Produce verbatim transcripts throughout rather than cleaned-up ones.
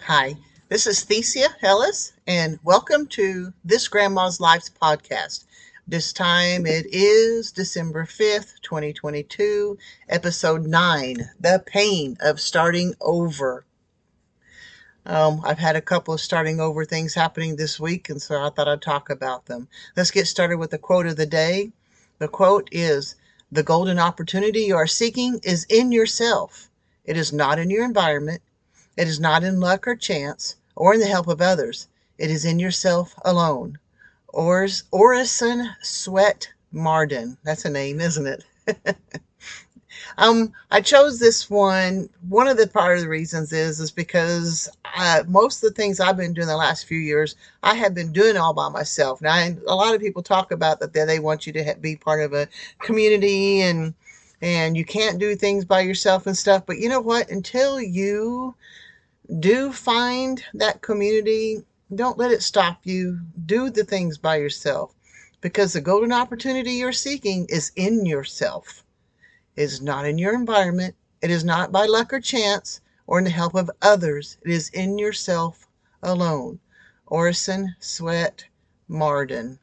Hi, this is Thesia Ellis, and welcome to This Grandma's Lives podcast. This time it is December fifth, twenty twenty-two, episode nine The Pain of Starting Over. Um, I've had a couple of starting over things happening this week, and so I thought I'd talk about them. Let's get started with the quote of the day. The quote is: The golden opportunity you are seeking is in yourself. It is not in your environment. It is not in luck or chance or in the help of others. It is in yourself alone. Ors, Orison Swett Marden. That's a name, isn't it? um, I chose this one. One of the part of the reasons is is because uh, most of the things I've been doing the last few years, I have been doing all by myself. Now, I, a lot of people talk about that they want you to ha- be part of a community and and you can't do things by yourself and stuff. But you know what? Until you do find that community, don't let it stop you. Do the things by yourself because the golden opportunity you're seeking is in yourself. It is not in your environment. It is not by luck or chance or in the help of others. It is in yourself alone. Orison Swett Marden.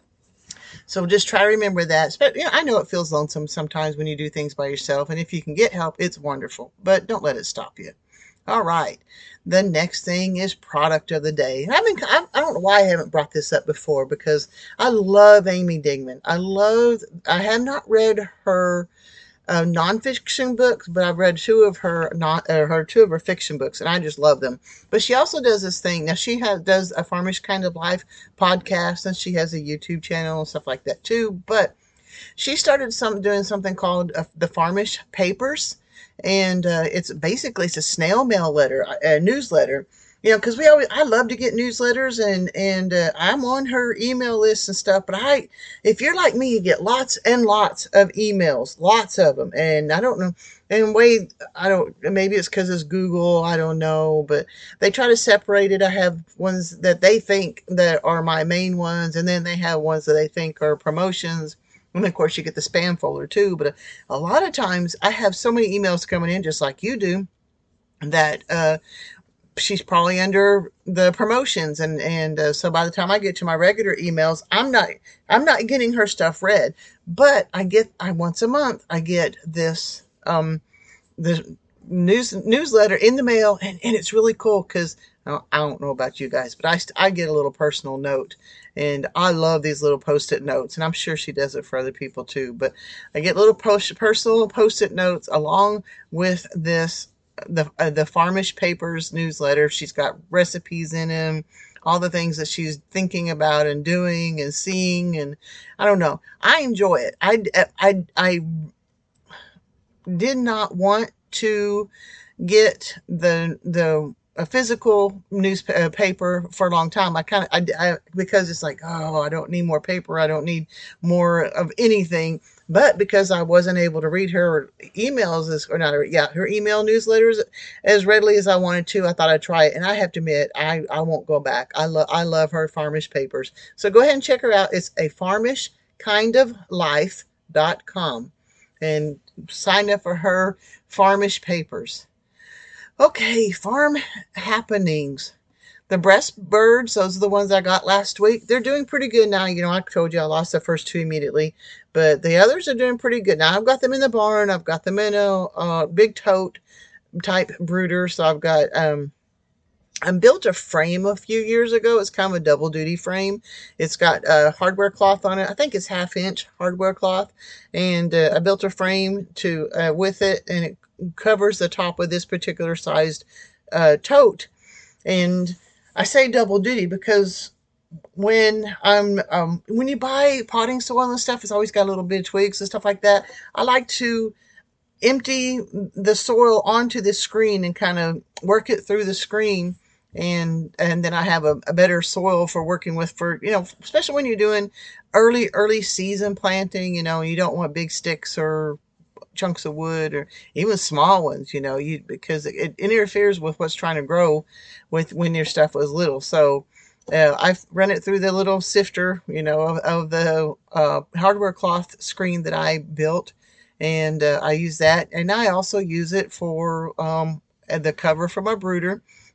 So just try to remember that. But you know, I know it feels lonesome sometimes when you do things by yourself, and if you can get help, it's wonderful. But don't let it stop you. All right. The next thing is product of the day. I mean, I, I don't know why I haven't brought this up before because I love Amy Dingman. I love. I have not read her uh, nonfiction books, but I've read two of her not uh, her two of her fiction books, and I just love them. But she also does this thing. Now she has does a Farmish Kind of Life podcast, and she has a YouTube channel and stuff like that too. But she started some doing something called uh, the Farmish Papers, and uh, it's basically it's a snail mail letter, a newsletter. You know, because we always I love to get newsletters, and and uh, I'm on her email list and stuff. But I, if you're like me, you get lots and lots of emails, lots of them, and I don't know. And way I don't maybe it's because it's Google, I don't know, but they try to separate it. I have ones that they think that are my main ones, and then they have ones that they think are promotions. And of course, you get the spam folder too. But a, a lot of times, I have so many emails coming in, just like you do, that uh, she's probably under the promotions, and and uh, so by the time I get to my regular emails, I'm not I'm not getting her stuff read. But I get I once a month I get this um the news newsletter in the mail, and, and it's really cool because I don't know about you guys, but I, I get a little personal note, and I love these little post-it notes, and I'm sure she does it for other people too. But I get little post, personal post-it notes along with this the uh, the Farmish Papers newsletter. She's got recipes in them, all the things that she's thinking about and doing and seeing, and I don't know. I enjoy it. I I I did not want to get the the a physical newspaper for a long time. I kind of I, I because it's like, oh, I don't need more paper. I don't need more of anything. But because I wasn't able to read her emails as or not, yeah, her email newsletters as readily as I wanted to, I thought I'd try it. And I have to admit, I I won't go back. I love I love her Farmish Papers. So go ahead and check her out. It's a farmish kind of life dot com, and sign up for her Farmish Papers. Okay, farm happenings. The breast birds, those are the ones I got last week. They're doing pretty good now. You know, I told you I lost the first two immediately, but the others are doing pretty good. Now I've got them in the barn. I've got them in a uh, big tote type brooder. So I've got um, I built a frame a few years ago. It's kind of a double duty frame. It's got a hardware cloth on it. I think it's half inch hardware cloth. And uh, I built a frame to uh, with it, and it covers the top of this particular sized uh, tote. And I say double duty because when I'm um, when you buy potting soil and stuff, it's always got a little bit of twigs and stuff like that. I like to empty the soil onto the screen and kind of work it through the screen, and and then I have a, a better soil for working with, for you know, especially when you're doing early early season planting. You know, you don't want big sticks or chunks of wood or even small ones, you know, you because it, it interferes with what's trying to grow with when your stuff was little. So uh, I've run it through the little sifter, you know, of, of the uh, hardware cloth screen that I built, and uh, I use that, and I also use it for um, the cover for my brooder.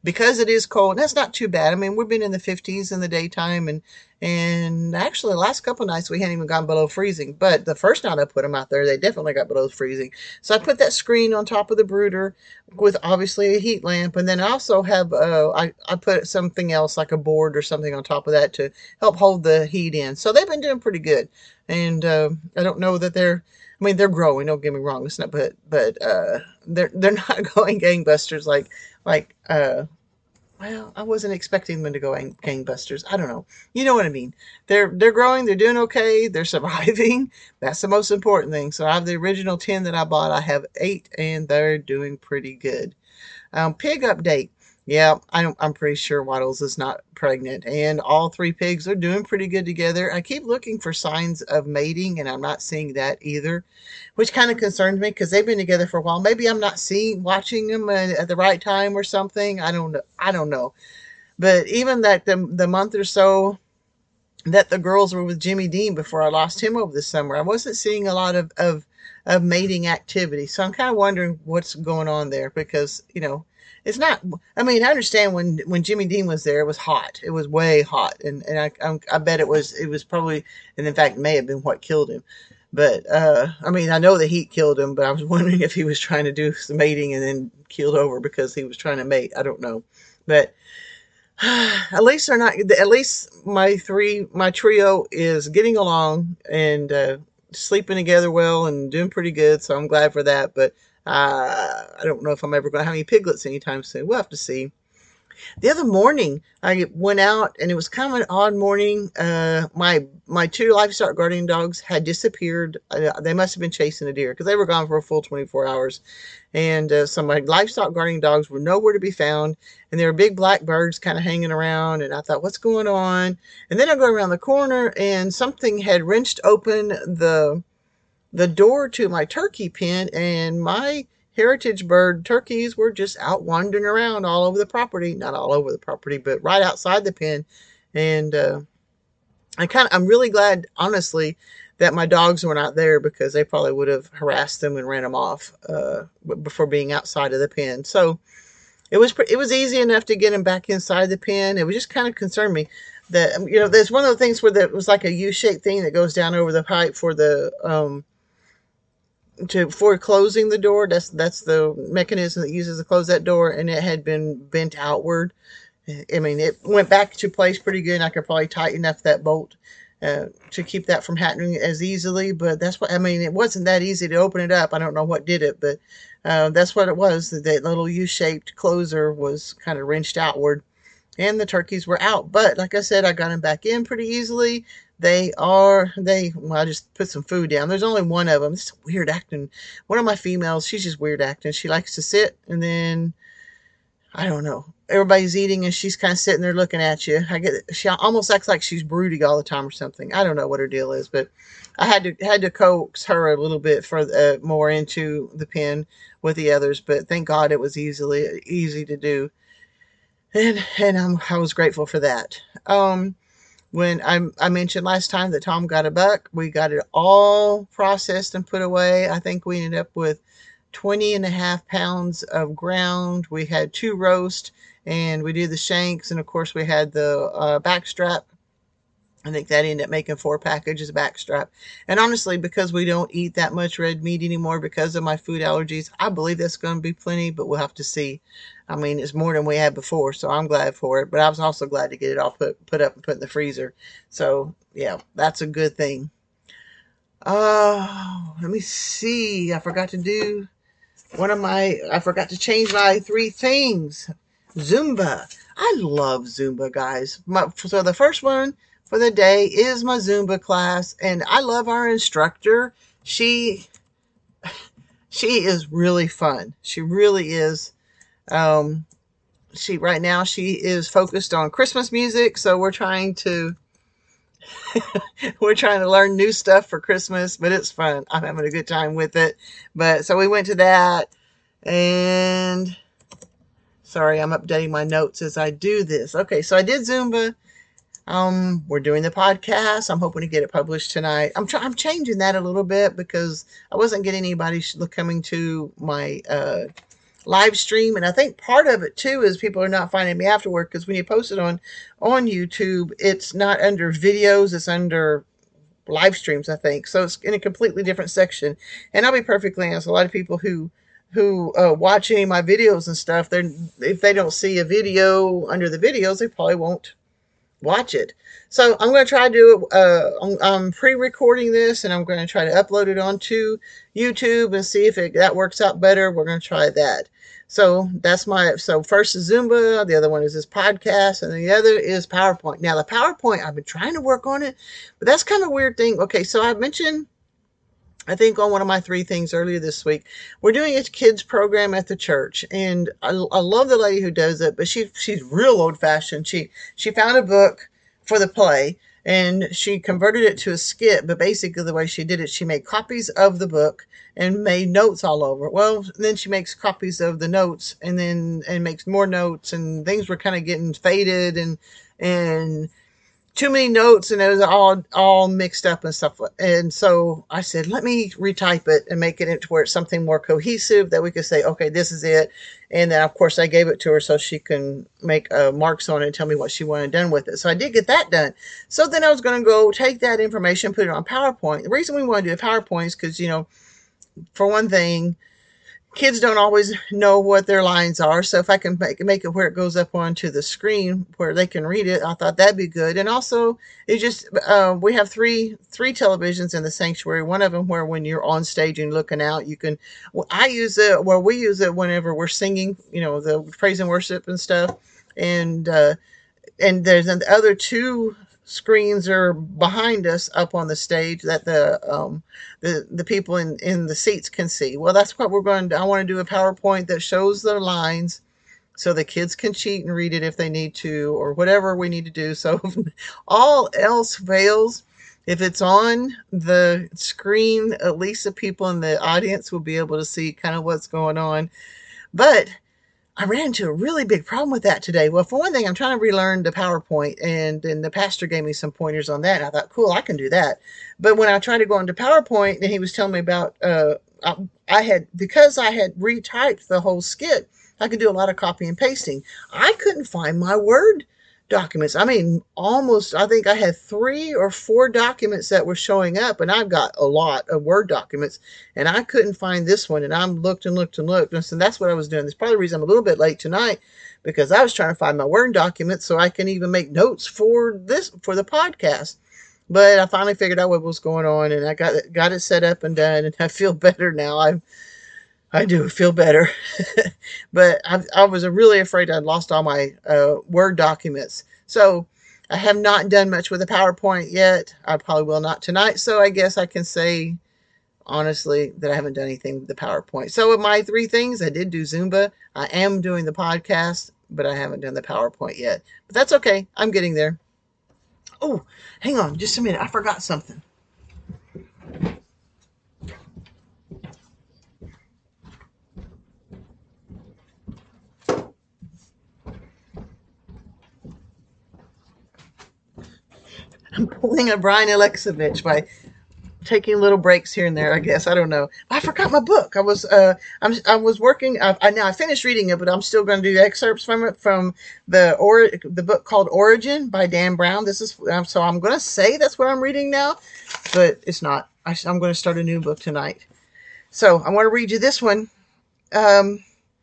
because it is cold, and that's not too bad. I mean, we've been in the fifties in the daytime, and and actually the last couple of nights we hadn't even gone below freezing. But the first night I put them out there, they definitely got below freezing. So I put that screen on top of the brooder with obviously a heat lamp, and then I also have uh, I I put something else like a board or something on top of that to help hold the heat in. So they've been doing pretty good, and uh, I don't know that they're. I mean, they're growing. Don't get me wrong. It's not, but but uh, they're they're not going gangbusters like like uh, well, I wasn't expecting them to go gangbusters. I don't know. You know what I mean. They're they're growing. They're doing okay. They're surviving. That's the most important thing. So I have the original ten that I bought. I have eight, and they're doing pretty good. Um, pig update. Yeah, I'm, I'm pretty sure Waddles is not pregnant, and all three pigs are doing pretty good together. I keep looking for signs of mating, and I'm not seeing that either, which kind of concerns me because they've been together for a while. Maybe I'm not seeing, watching them at the right time or something. I don't know. I don't know. But even that the the month or so that the girls were with Jimmy Dean before I lost him over the summer, I wasn't seeing a lot of of, of mating activity. So I'm kind of wondering what's going on there because you know. It's not. I mean, I understand when when Jimmy Dean was there, it was hot. It was way hot, and and I I, I bet it was it was probably, and in fact may have been what killed him. But uh, I mean, I know the heat killed him, but I was wondering if he was trying to do some mating and then keeled over because he was trying to mate. I don't know, but at least they're not. At least my three my trio is getting along and uh, sleeping together well and doing pretty good. So I'm glad for that, but. Uh, I don't know if I'm ever going to have any piglets anytime soon. We'll have to see. The other morning, I went out, and it was kind of an odd morning. Uh, my my two livestock guardian dogs had disappeared. Uh, they must have been chasing a deer because they were gone for a full twenty-four hours. And uh, so my livestock guardian dogs were nowhere to be found, and there were big black birds kind of hanging around. And I thought, what's going on? And then I go around the corner, and something had wrenched open the the door to my turkey pen, and my heritage bird turkeys were just out wandering around all over the property. Not all over the property, but right outside the pen. And uh, I kind of, I'm really glad, honestly, that my dogs were not there because they probably would have harassed them and ran them off uh, before being outside of the pen. So it was it was easy enough to get them back inside the pen. It was just kind of concerned me that you know there's one of the things where it was like a U-shaped thing that goes down over the pipe for the um, to for closing the door. That's that's the mechanism that uses to close that door, and it had been bent outward. I mean, it went back to place pretty good, and I could probably tighten up that bolt uh, to keep that from happening as easily. But that's what I mean. It wasn't that easy to open it up. I don't know what did it, but uh, that's what it was. That little U-shaped closer was kind of wrenched outward, and the turkeys were out. But like I said, I got them back in pretty easily. They are, they, well, I just put some food down. There's only one of them. It's weird acting. One of my females, she's just weird acting. She likes to sit and then, I don't know. Everybody's eating and she's kind of sitting there looking at you. I get, she almost acts like she's broody all the time or something. I don't know what her deal is, but I had to, had to coax her a little bit for uh, more into the pen with the others, but thank God it was easily, easy to do. And, and I'm, I was grateful for that. Um, When I, I mentioned last time that Tom got a buck, we got it all processed and put away. I think we ended up with twenty and a half pounds of ground. We had two roast, and we did the shanks, and of course we had the uh, backstrap. I think that ended up making four packages of backstrap. And honestly, because we don't eat that much red meat anymore because of my food allergies, I believe that's going to be plenty, but we'll have to see. I mean, it's more than we had before, so I'm glad for it. But I was also glad to get it all put, put up and put in the freezer. So, yeah, that's a good thing. Uh, let me see. I forgot to do one of my, I forgot to change my three things. Zumba. I love Zumba, guys. My, so the first one for the day is my Zumba class, and I love our instructor. She, she is really fun. She really is. Um, she right now she is focused on Christmas music, so we're trying to we're trying to learn new stuff for Christmas, but it's fun. I'm having a good time with it. But so we went to that, and sorry, I'm updating my notes as I do this. Okay, so I did Zumba. Um, we're doing the podcast. I'm hoping to get it published tonight. I'm trying. I'm changing that a little bit because I wasn't getting anybody coming to my uh live stream. And I think part of it too is people are not finding me afterward, because when you post it on, on YouTube, it's not under videos, it's under live streams, I think. So it's in a completely different section. And I'll be perfectly honest, a lot of people who who uh, watch any of my videos and stuff, they're, if they don't see a video under the videos, they probably won't watch it. So I'm going to try to do it. Uh, I'm, I'm pre-recording this, and I'm going to try to upload it onto YouTube and see if it, that works out better. We're going to try that. So that's my, so first is Zumba, the other one is this podcast, and the other is PowerPoint. Now the PowerPoint, I've been trying to work on it, but that's kind of a weird thing. Okay, so I mentioned, I think on one of my three things earlier this week, we're doing a kids program at the church, and I, I love the lady who does it, but she she's real old fashioned. She she found a book for the play, and she converted it to a skit. But basically, the way she did it, she made copies of the book and made notes all over. Well, then she makes copies of the notes, and then and makes more notes, and things were kind of getting faded and and. too many notes, and it was all all mixed up and stuff. And so I said, let me retype it and make it into where it's something more cohesive that we could say, okay, this is it. And then of course I gave it to her so she can make uh, marks on it and tell me what she wanted done with it. So I did get that done. So then I was going to go take that information, put it on PowerPoint. The reason we want to do a PowerPoint is because, you know, for one thing, kids don't always know what their lines are. So if I can make, make it where it goes up onto the screen where they can read it, I thought that'd be good. And also, it just, uh, we have three, three televisions in the sanctuary. One of them where when you're on stage and looking out, you can, well, I use it, well, we use it whenever we're singing, you know, the praise and worship and stuff. And, uh, and there's the other two screens are behind us up on the stage that the um the the people in in the seats can see. Well, that's what we're going to, I want to do a PowerPoint that shows the lines so the kids can cheat and read it if they need to, or whatever we need to do. So if all else fails, if it's on the screen, at least the people in the audience will be able to see kind of what's going on. But I ran into a really big problem with that today. Well, for one thing, I'm trying to relearn the PowerPoint, and, and the pastor gave me some pointers on that. And I thought, cool, I can do that. But when I tried to go into PowerPoint, and he was telling me about, uh, I, I had, because I had retyped the whole skit, I could do a lot of copy and pasting. I couldn't find my Word documents. I mean, almost, I think I had three or four documents that were showing up, and I've got a lot of Word documents, and I couldn't find this one. And I looked and looked and looked, and so that's what I was doing. That's probably the reason I'm a little bit late tonight, because I was trying to find my Word documents so I can even make notes for this, for the podcast. But I finally figured out what was going on, and I got it, got it set up and done, and I feel better now. I I do feel better. But I, I was really afraid I'd lost all my uh, Word documents. So I have not done much with the PowerPoint yet. I probably will not tonight. So I guess I can say, honestly, that I haven't done anything with the PowerPoint. So with my three things, I did do Zumba. I am doing the podcast, but I haven't done the PowerPoint yet. But that's okay. I'm getting there. Oh, hang on just a minute. I forgot something. I'm pulling a Brian Alexovich by taking little breaks here and there, I guess. I don't know. I forgot my book. I was uh, I'm, I was working. I, I now I finished reading it, but I'm still going to do excerpts from it from the or the book called Origin by Dan Brown. This is um, so I'm going to say that's what I'm reading now, but it's not. I, I'm going to start a new book tonight. So I want to read you this one. Um,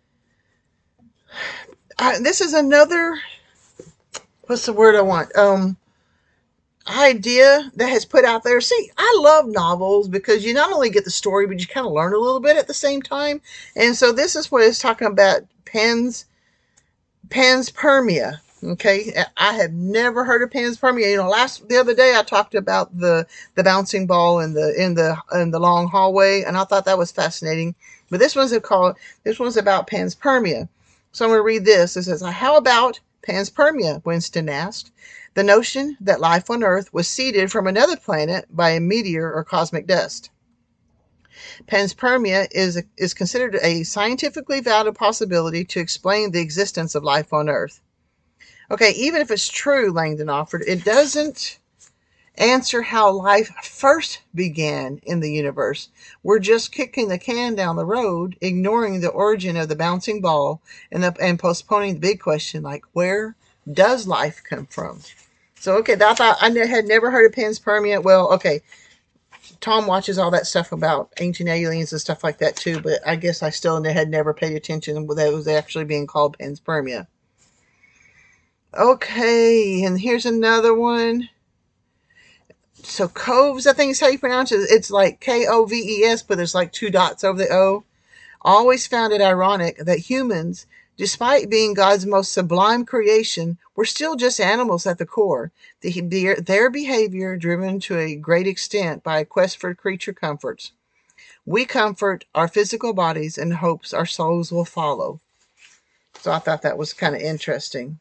I, this is another. What's the word I want? Um. idea that has put out there. See, I love novels because you not only get the story, but you kind of learn a little bit at the same time. And so this is what it's talking about, pens, panspermia. Okay, I have never heard of panspermia. You know, last the other day I talked about the the bouncing ball in the in the in the long hallway, and I thought that was fascinating. But this one's called this one's about panspermia. So I'm going to read this. It says, "How about panspermia?" Winston asked. "The notion that life on Earth was seeded from another planet by a meteor or cosmic dust. Panspermia is, is considered a scientifically valid possibility to explain the existence of life on Earth." Okay, even if it's true, Langdon offered, it doesn't answer how life first began in the universe. We're just kicking the can down the road, ignoring the origin of the bouncing ball and, the, and postponing the big question like, where does life come from? So, okay, I thought I had never heard of panspermia. Well, okay, Tom watches all that stuff about ancient aliens and stuff like that too, but I guess I still had never paid attention that it was actually being called panspermia. Okay, and here's another one. So Coves, I think is how you pronounce it. It's like K O V E S, but there's like two dots over the O. Always found it ironic that humans, despite being God's most sublime creation, were still just animals at the core. The, their behavior driven to a great extent by a quest for creature comforts. We comfort our physical bodies in hopes our souls will follow. So I thought that was kind of interesting.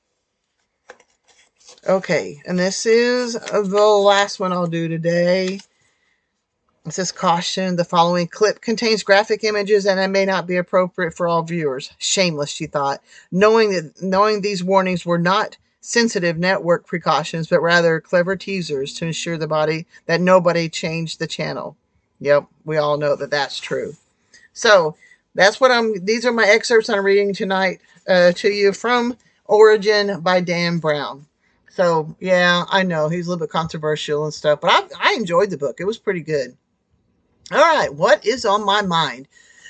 Okay, and this is the last one I'll do today. It says, caution, the following clip contains graphic images and it may not be appropriate for all viewers. Shameless, she thought, knowing that knowing these warnings were not sensitive network precautions, but rather clever teasers to ensure the body that nobody changed the channel. Yep, we all know that that's true. So that's what I'm, these are my excerpts I'm reading tonight uh, to you from Origin by Dan Brown. So, yeah, I know he's a little bit controversial and stuff, but I, I enjoyed the book. It was pretty good. All right, what is on my mind?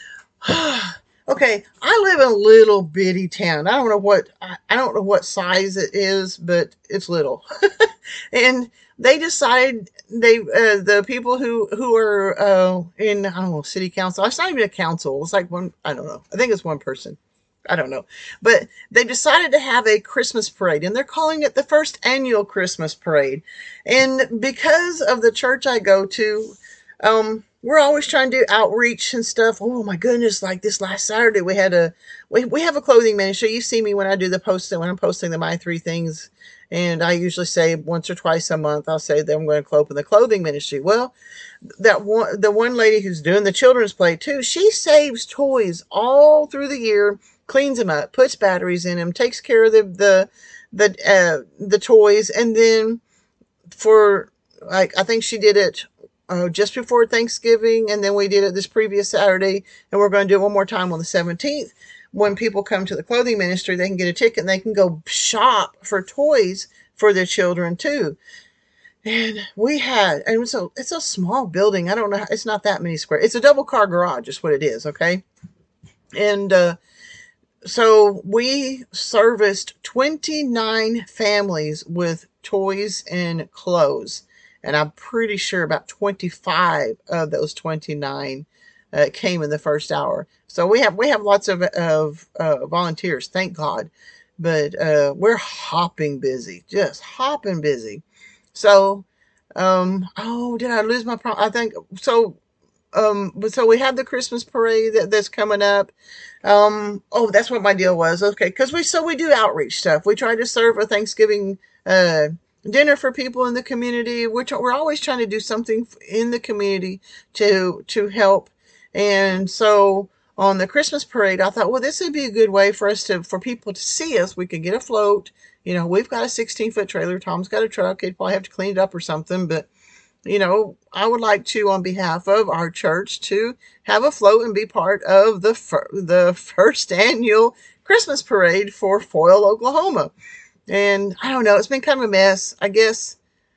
Okay, I live in a little bitty town. I don't know what I, I don't know what size it is, but it's little. And they decide they uh, the people who who are uh, in I don't know city council. It's not even a council. It's like one. I don't know. I think it's one person. I don't know. But they decided to have a Christmas parade, and they're calling it the first annual Christmas parade. And because of the church I go to, um, we're always trying to do outreach and stuff. Oh my goodness, like this last Saturday we had a, we, we have a clothing ministry. You see me when I do the posting, when I'm posting the My Three Things. And I usually say once or twice a month, I'll say that I'm going to open the clothing ministry. Well, that one, the one lady who's doing the children's play too, she saves toys all through the year, cleans them up, puts batteries in them, takes care of the, the, the, uh, the toys. And then for like, I think she did it uh, just before Thanksgiving. And then we did it this previous Saturday, and we're going to do it one more time on the seventeenth. When people come to the clothing ministry, they can get a ticket and they can go shop for toys for their children too. And we had, and so it's a small building. I don't know. It's not that many square. It's a double car garage is what it is. Okay. And, uh, so we serviced twenty-nine families with toys and clothes. And I'm pretty sure about twenty-five of those twenty-nine uh, came in the first hour. So we have we have lots of of uh, volunteers, thank God. But uh, we're hopping busy, just hopping busy. So, um, oh, did I lose my pro? I think so. Um, but so we have the Christmas parade that, that's coming up. Um, oh, that's what my deal was. Okay. Cause we, so we do outreach stuff. We try to serve a Thanksgiving, uh, dinner for people in the community. We're, we're always trying to do something in the community to, to help. And so on the Christmas parade, I thought, well, this would be a good way for us to, for people to see us. We could get a float. You know, we've got a sixteen foot trailer. Tom's got a truck. He'd probably have to clean it up or something, but you know, I would like to, on behalf of our church, to have a float and be part of the fir- the first annual Christmas parade for Foyle, Oklahoma. And I don't know, it's been kind of a mess. I guess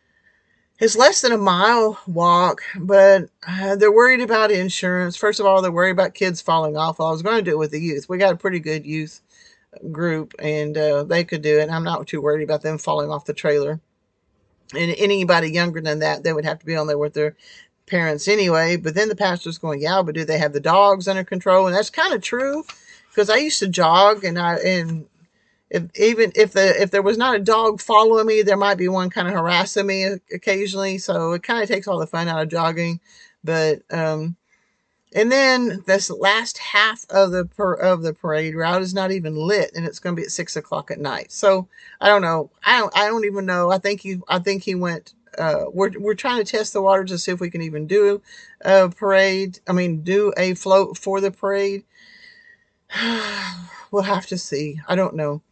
it's less than a mile walk, but uh, they're worried about insurance. First of all, they're worried about kids falling off. Well, I was going to do it with the youth. We got a pretty good youth group, and uh, they could do it. I'm not too worried about them falling off the trailer. And anybody younger than that, they would have to be on there with their parents anyway. But then the pastor's going, yeah, but do they have the dogs under control? And that's kind of true, because I used to jog, and I and if, even if the if there was not a dog following me, there might be one kind of harassing me occasionally. So it kind of takes all the fun out of jogging. But um, and then this last half of the per, of the parade route is not even lit, and it's going to be at six o'clock at night. So I don't know. I don't. I don't even know. I think he. I think he went. Uh, we're we're trying to test the waters to see if we can even do a parade. I mean, do a float for the parade. We'll have to see. I don't know.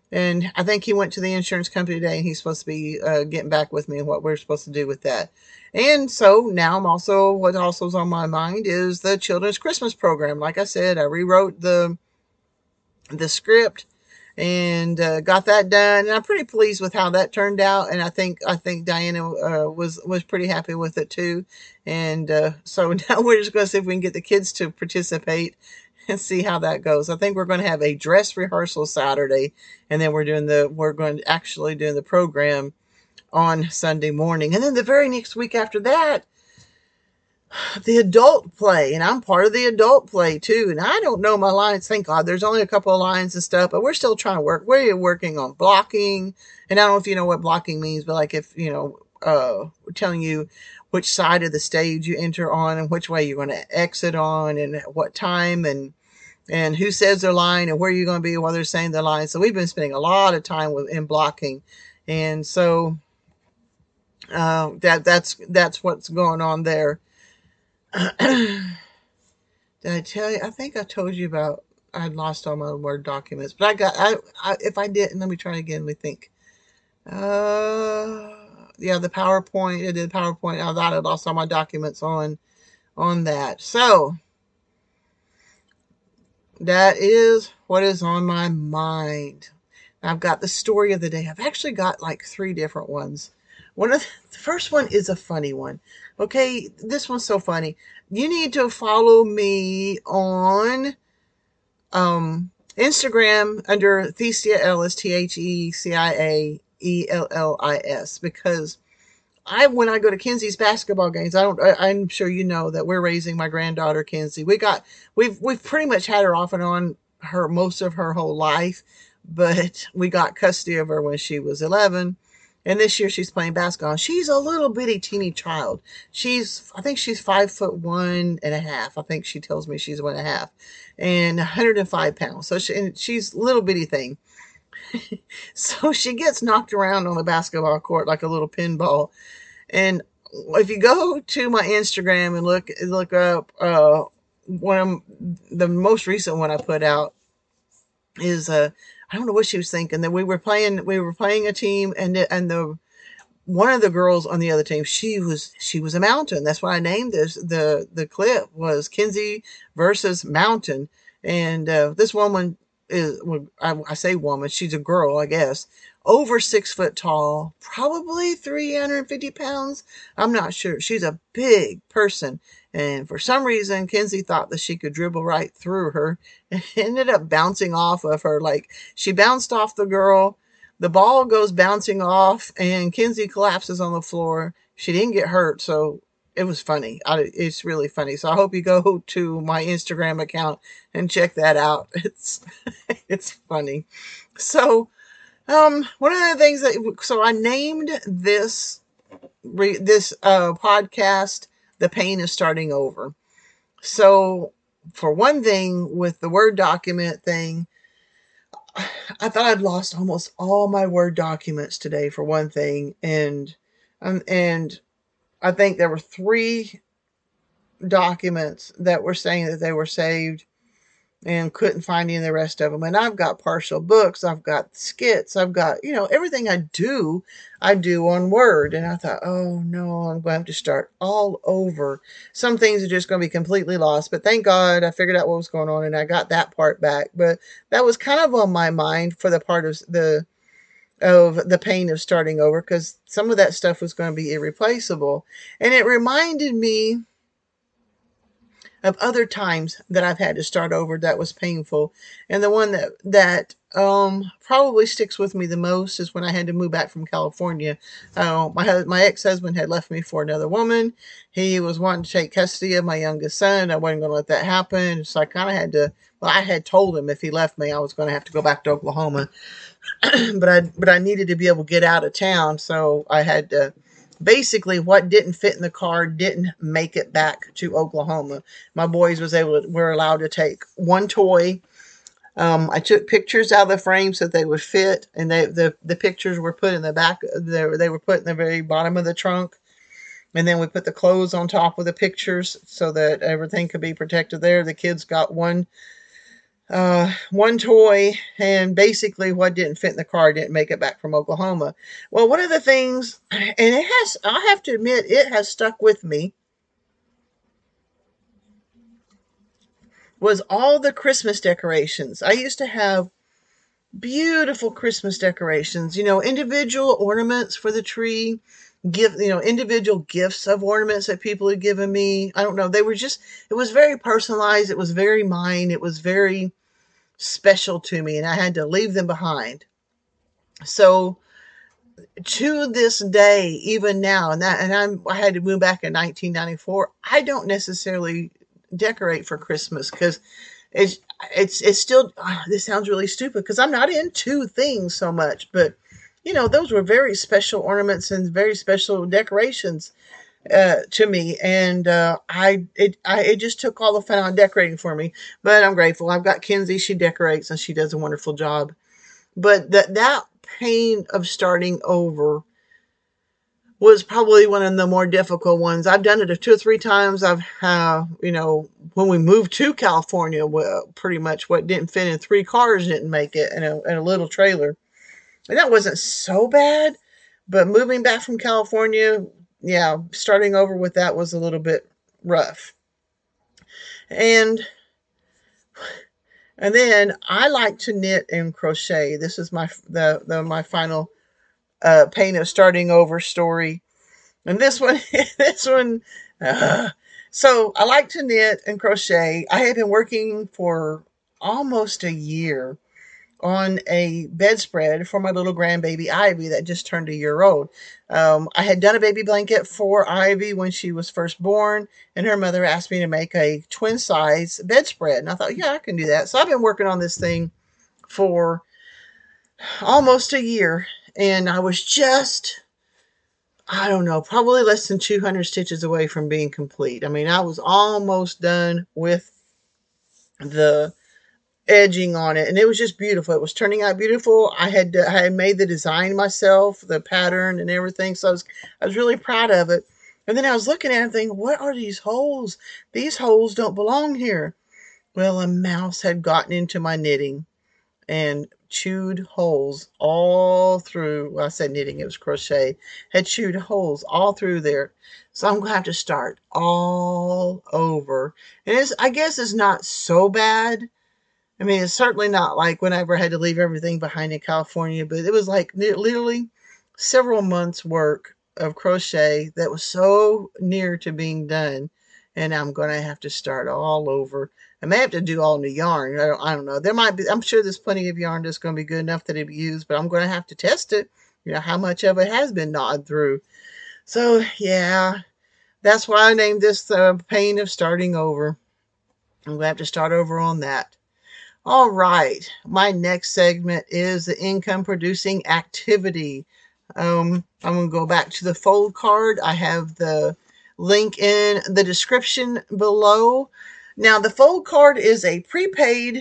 And I think he went to the insurance company today, and he's supposed to be uh, getting back with me and what we're supposed to do with that. And so now I'm also, what also is on my mind is the children's Christmas program. Like I said, I rewrote the the script and uh, got that done. And I'm pretty pleased with how that turned out. And I think I think Diana uh, was was pretty happy with it too. And uh, so now we're just going to see if we can get the kids to participate and see how that goes. I think we're going to have a dress rehearsal Saturday, and then we're doing the we're going to actually doing the program on Sunday morning. And then the very next week after that, the adult play, and I'm part of the adult play too. And I don't know my lines. Thank God there's only a couple of lines and stuff, but we're still trying to work. We're working on blocking. And I don't know if you know what blocking means, but like if, you know, uh, telling you which side of the stage you enter on and which way you're going to exit on and at what time and and who says their line and where you're going to be while they're saying their line. So we've been spending a lot of time with in blocking. And so uh, that that's that's what's going on there. Did I tell you? I think I told you about I'd lost all my Word documents, but I got I, I if I didn't, let me try again. Let me think. Uh, yeah, the PowerPoint. I did PowerPoint. I thought I lost all my documents on on that. So that is what is on my mind. I've got the story of the day. I've actually got like three different ones. One of the, the first one is a funny one. Okay, this one's so funny. You need to follow me on um, Instagram under Thecia Ellis, T H E C I A E L L I S, because I, when I go to Kenzie's basketball games, I don't, I, I'm sure you know that we're raising my granddaughter, Kenzie. We got, we've, we've pretty much had her off and on her most of her whole life, but we got custody of her when she was eleven. And this year she's playing basketball. She's a little bitty teeny child. She's, I think she's five foot one and a half. I think she tells me she's one and a half and one hundred five pounds. So she, and she's a little bitty thing. So she gets knocked around on the basketball court like a little pinball. And if you go to my Instagram and look look up uh, one of the most recent one I put out is uh, I don't know what she was thinking, that we were playing we were playing a team, and the, and the one of the girls on the other team, she was she was a mountain. That's why I named this. The the clip was Kenzie versus Mountain. And uh, this woman is, well, I, I say woman, she's a girl, I guess, over six foot tall, probably three hundred fifty pounds. I'm not sure. She's a big person. And for some reason, Kenzie thought that she could dribble right through her and ended up bouncing off of her. Like, she bounced off the girl. The ball goes bouncing off and Kenzie collapses on the floor. She didn't get hurt, so it was funny. I, it's really funny. So I hope you go to my Instagram account and check that out. It's it's funny. So um, one of the things that so I named this this uh, podcast, "The Pain is Starting Over." So for one thing, with the Word document thing, I thought I'd lost almost all my Word documents today for one thing, and um, and I think there were three documents that were saying that they were saved and couldn't find any of the rest of them. And I've got partial books, I've got skits, I've got, you know, everything I do, I do on Word. And I thought, oh no, I'm going to have to start all over. Some things are just going to be completely lost. But thank God I figured out what was going on and I got that part back. But that was kind of on my mind for the part of the of the pain of starting over, because some of that stuff was going to be irreplaceable. And it reminded me of other times that I've had to start over that was painful. And the one that, that um, probably sticks with me the most is when I had to move back from California. Uh, my, my ex-husband had left me for another woman. He was wanting to take custody of my youngest son. I wasn't going to let that happen. So I kind of had to, well, I had told him if he left me, I was going to have to go back to Oklahoma. but I, but I needed to be able to get out of town. So I had to, basically what didn't fit in the car didn't make it back to Oklahoma. My boys was able to, were allowed to take one toy. Um, I took pictures out of the frame so that they would fit, and they, the, the pictures were put in the back. They, they were put in the very bottom of the trunk. And then we put the clothes on top of the pictures so that everything could be protected there. The kids got one uh, one toy, and basically what didn't fit in the car didn't make it back from Oklahoma. Well, one of the things, and it has, I have to admit, it has stuck with me, was all the Christmas decorations. I used to have beautiful Christmas decorations, you know, individual ornaments for the tree, give, you know, individual gifts of ornaments that people had given me. I don't know. They were just, it was very personalized. It was very mine. It was very special to me, and I had to leave them behind. So to this day, even now, and that, and I'm, I had to move back in nineteen ninety-four. I don't necessarily decorate for Christmas because it's, it's, it's still, oh, this sounds really stupid because I'm not into things so much, but you know, those were very special ornaments and very special decorations uh, to me, and uh, I it I it just took all the fun on decorating for me. But I'm grateful. I've got Kinsey; she decorates and she does a wonderful job. But that that pain of starting over was probably one of the more difficult ones. I've done it two or three times. I've, uh, you know, when we moved to California, well, pretty much what didn't fit in three cars didn't make it in a, in a little trailer. And that wasn't so bad. But moving back from California, yeah, starting over with that was a little bit rough. And and then I like to knit and crochet. This is my the, the my final uh, pain of starting over story. And this one, this one, uh, so I like to knit and crochet. I had been working for almost a year on a bedspread for my little grandbaby Ivy that just turned a year old. Um, I had done a baby blanket for Ivy when she was first born, and her mother asked me to make a twin size bedspread. And I thought, yeah, I can do that. So I've been working on this thing for almost a year, and I was just, I don't know, probably less than two hundred stitches away from being complete. I mean, I was almost done with the edging on it, and it was just beautiful. It was turning out beautiful. I had I had made the design myself, the pattern and everything, so I was I was really proud of it. And then I was looking at it thinking, what are these holes? These holes don't belong here. Well, a mouse had gotten into my knitting and chewed holes all through. Well, I said knitting, it was crochet. Had chewed holes all through there. So I'm gonna have to start all over. And it's, I guess it's not so bad. I mean, it's certainly not like whenever I had to leave everything behind in California, but it was like literally several months' work of crochet that was so near to being done. And I'm going to have to start all over. I may have to do all new yarn. I don't, I don't know. There might be, I'm sure there's plenty of yarn that's going to be good enough that it'll be used, but I'm going to have to test it. You know, how much of it has been gnawed through. So, yeah, that's why I named this the pain of starting over. I'm going to have to start over on that. All right, my next segment is the income producing activity. Um, I'm going to go back to the fold card. I have the link in the description below. Now, the fold card is a prepaid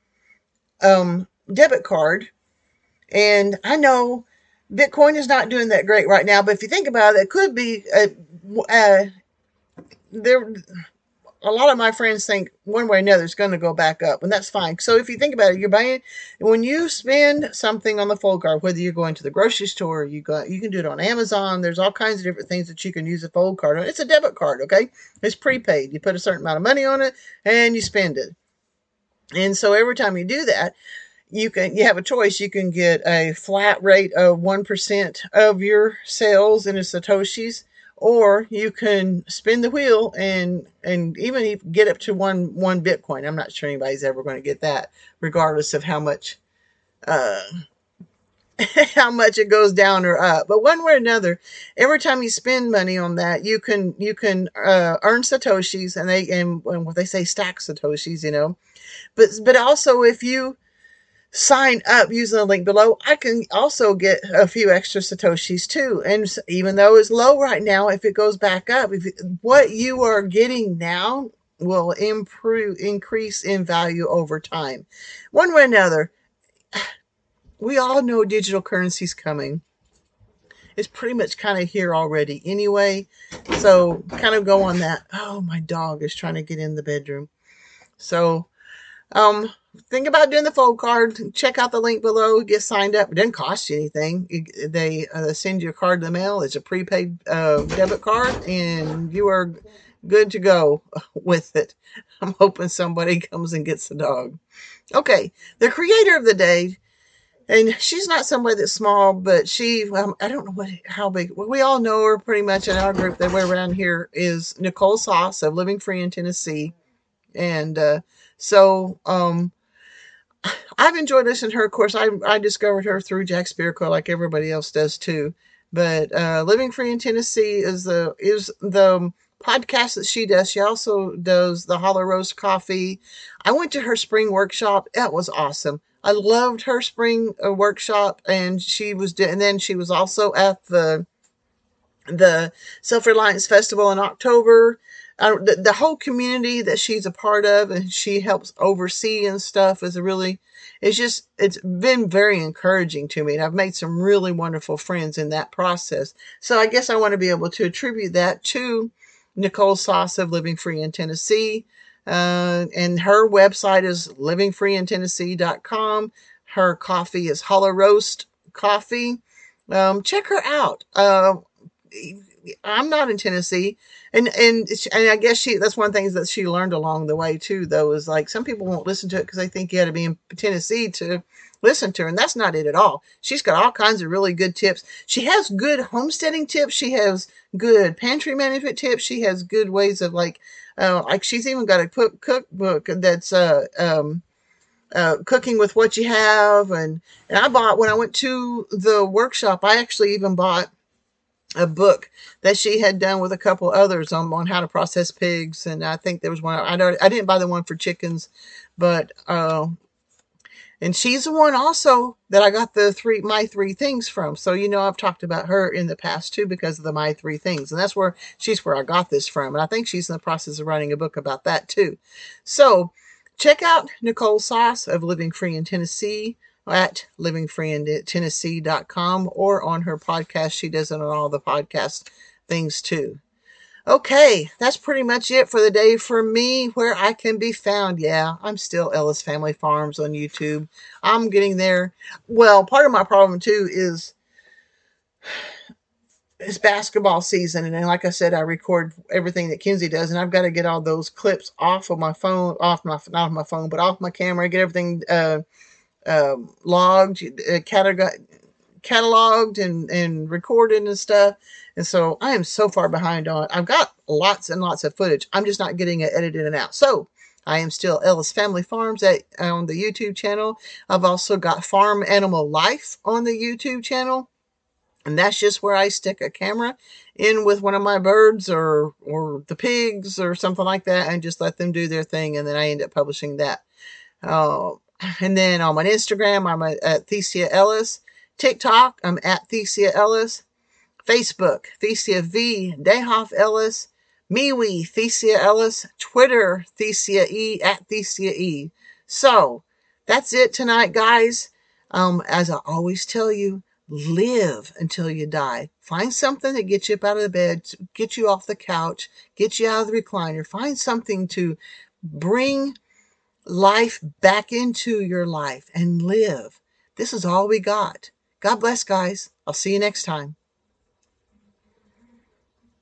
um, debit card, and I know Bitcoin is not doing that great right now, but if you think about it, it could be uh, uh, there. A lot of my friends think one way or another it's going to go back up, and that's fine. So if you think about it, you're buying, when you spend something on the fold card, whether you're going to the grocery store, you go, you can do it on Amazon. There's all kinds of different things that you can use a fold card on. It's a debit card, okay? It's prepaid. You put a certain amount of money on it, and you spend it. And so every time you do that, you can, you have a choice. You can get a flat rate of one percent of your sales in a Satoshis, or you can spin the wheel and and even get up to one one Bitcoin. I'm not sure anybody's ever going to get that, regardless of how much uh, how much it goes down or up. But one way or another, every time you spend money on that, you can you can uh, earn Satoshis, and they and, and what they say, stack Satoshis, you know. But but also if you sign up using the link below, I can also get a few extra Satoshis too. And even though it's low right now, if it goes back up, if it, what you are getting now will improve, increase in value over time. One way or another, we all know digital currency's coming. It's pretty much kind of here already anyway. So kind of go on that. Oh, my dog is trying to get in the bedroom. So Um, think about doing the fold card. Check out the link below. Get signed up. It doesn't cost you anything. It, they uh, send you a card in the mail. It's a prepaid uh, debit card, and you are good to go with it. I'm hoping somebody comes and gets the dog. Okay, the creator of the day, and she's not somebody that's small, but she, um, I don't know what how big. Well, we all know her pretty much in our group that we're around here is Nicole Sauce of Living Free in Tennessee, and uh, so um, I've enjoyed listening to her. Of course, I I discovered her through Jack Spirko, like everybody else does too. But uh, Living Free in Tennessee is the is the podcast that she does. She also does the Hollow Roast Coffee. I went to her spring workshop. That was awesome. I loved her spring uh, workshop, and she was. And then she was also at the the Self-Reliance Festival in October. Uh, the, the whole community that she's a part of and she helps oversee and stuff is a really, it's just, it's been very encouraging to me. And I've made some really wonderful friends in that process. So I guess I want to be able to attribute that to Nicole Sauce of Living Free in Tennessee. Uh, and her website is living free in tennessee dot com. Her coffee is Hollow Roast Coffee. Um, check her out. Uh, I'm not in Tennessee, and and and I guess she that's one of the things that she learned along the way too. Though is like some people won't listen to it because they think you got to be in Tennessee to listen to her, and that's not it at all. She's got all kinds of really good tips. She has good homesteading tips. She has good pantry management tips. She has good ways of like, uh, like she's even got a cook cookbook that's uh um. Uh, cooking with what you have, and and I bought when I went to the workshop. I actually even bought a book that she had done with a couple others on, on how to process pigs. And I think there was one, I don't, I didn't buy the one for chickens, but, uh, and she's the one also that I got the three, my three things from. So, you know, I've talked about her in the past too, because of the my three things. And that's where she's where I got this from. And I think she's in the process of writing a book about that too. So check out Nicole Sauce of Living Free in Tennessee at living free in tennessee dot com or on her podcast. She does it on all the podcast things too. Okay, that's pretty much it for the day for me. Where I can be found, yeah, I'm still Ellis Family Farms on YouTube. I'm getting there. Well, part of my problem too is it's basketball season, and then, like I said, I record everything that Kenzie does, and I've got to get all those clips off of my phone, off my not off my phone, but off my camera. Get everything uh, uh, logged, uh, catalog- cataloged, and and recorded and stuff. And so I am so far behind on. I've got lots and lots of footage. I'm just not getting it edited and out. So I am still Ellis Family Farms at on the YouTube channel. I've also got Farm Animal Life on the YouTube channel. And that's just where I stick a camera in with one of my birds or or the pigs or something like that and just let them do their thing. And then I end up publishing that. Uh, and then on my Instagram, I'm at Thesia Ellis. TikTok, I'm at Thesia Ellis. Facebook, Thesia V. Dayhoff Ellis. MeWe, Thesia Ellis. Twitter, Thesia E. at Thesia E. So, that's it tonight, guys. Um, as I always tell you, live until you die. Find something that gets you up out of the bed, get you off the couch, get you out of the recliner. Find something to bring life back into your life and live. This is all we got. God bless, guys. I'll see you next time.